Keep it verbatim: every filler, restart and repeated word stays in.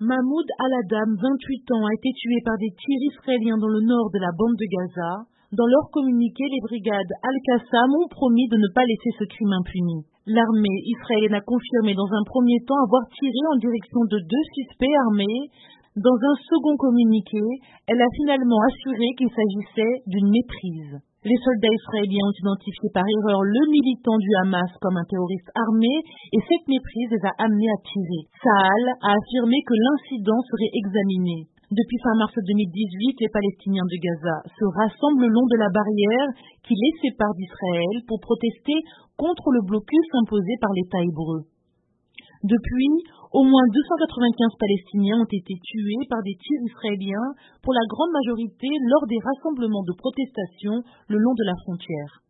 Mahmoud Al-Adam, vingt-huit ans, a été tué par des tirs israéliens dans le nord de la bande de Gaza. Dans leur communiqué, les brigades Al-Qassam ont promis de ne pas laisser ce crime impuni. L'armée israélienne a confirmé dans un premier temps avoir tiré en direction de deux suspects armés. Dans un second communiqué, elle a finalement assuré qu'il s'agissait d'une méprise. Les soldats israéliens ont identifié par erreur le militant du Hamas comme un terroriste armé et cette méprise les a amenés à tirer. Tsahal a affirmé que l'incident serait examiné. Depuis fin mars deux mille dix-huit, les Palestiniens de Gaza se rassemblent le long de la barrière qui les sépare d'Israël pour protester contre le blocus imposé par l'État hébreu. Depuis, au moins deux cent quatre-vingt-quinze Palestiniens ont été tués par des tirs israéliens, pour la grande majorité lors des rassemblements de protestation le long de la frontière.